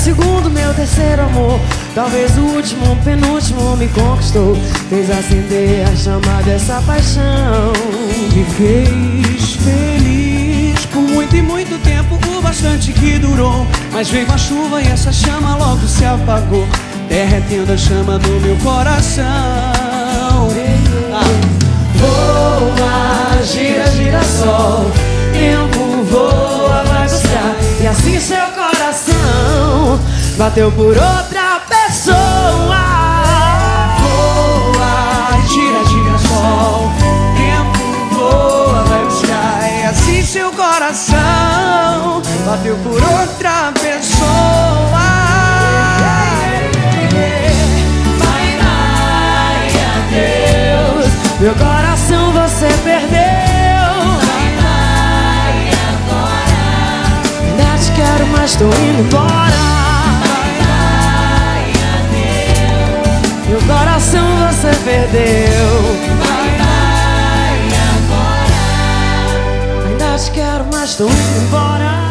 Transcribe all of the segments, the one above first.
segundo, meu terceiro amor. Talvez o último, penúltimo me conquistou. Fez acender a chama dessa paixão. Me fez feliz por muito e muito tempo, o bastante que durou. Mas veio a chuva e essa chama logo se apagou, derretendo a chama do meu coração. Voa, gira, girassol, tempo voa, vai buscar. E assim seu coração bateu por outra pessoa. Voa, gira, girassol, tempo voa, vai buscar. E assim seu coração bateu por outra pessoa. Vai, vai, adeus, meu coração você perdeu. Vai, vai, agora. Ainda te quero, mas tô indo embora. Vai, vai, adeus. Meu coração você perdeu. Vai, vai, agora. Ainda te quero, mas tô indo embora.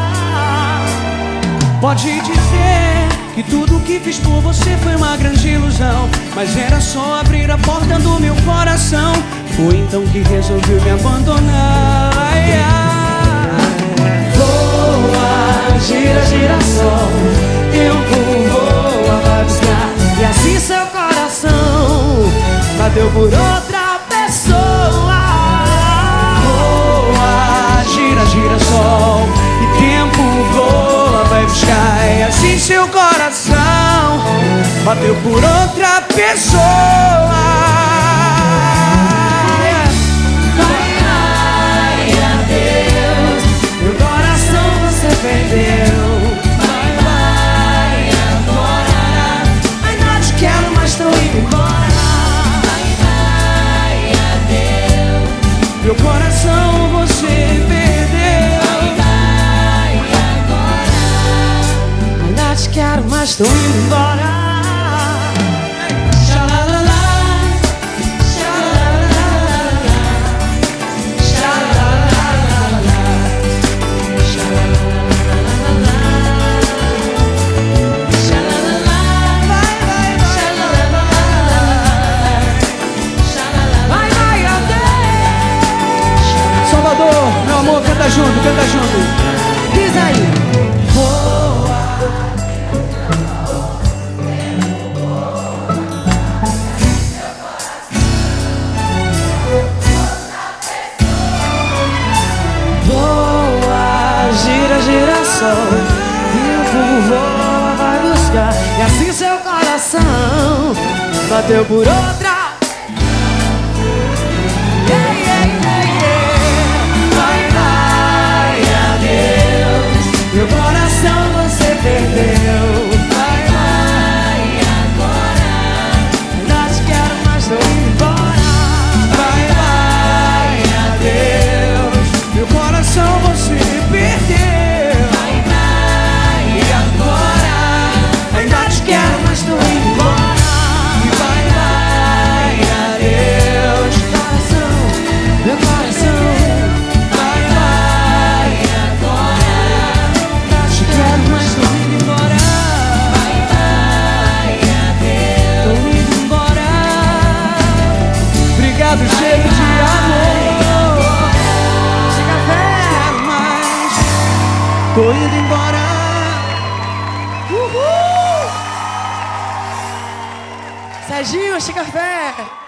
Pode dizer que tudo que fiz por você foi uma grande ilusão, mas era só abrir a porta do meu coração. Foi então que resolveu me abandonar. Ai, ai. Voa, gira, girassol, tempo voa, vai buscar. E assim seu coração bateu por outra pessoa. Voa, gira, girassol, e tempo voa, vai buscar. E assim seu coração bateu por outra pessoa. Vai, vai, adeus. Meu coração você perdeu. Vai, vai, agora. Ainda te quero, mas tô indo embora. Vai, vai, adeus. Meu coração você perdeu. Vai, vai, agora. Ainda te quero, mas tô indo embora. Salvador, meu amor, canta junto, canta junto. Diz aí. Voa, gira, girassol, tempo voa, vai buscar. E assim seu coração bateu por outra. Yeah, yeah, yeah, yeah. Vai, vai, adeus. Meu coração você perdeu. Vai, vai, agora. Ainda te quero, mas tô indo embora. Vai, vai, adeus. Meu coração você perdeu. Vai, vai, agora. Ainda te quero, mas tô indo embora. E vai, vai, adeus. Meu coração, Vai, vai, agora. te quero, mas tô indo embora. Vai, vai, adeus. Tô indo embora. obrigado, cheiro de amor. Chega fé. Quero mais. Tô indo embora. Serginho, chega fé.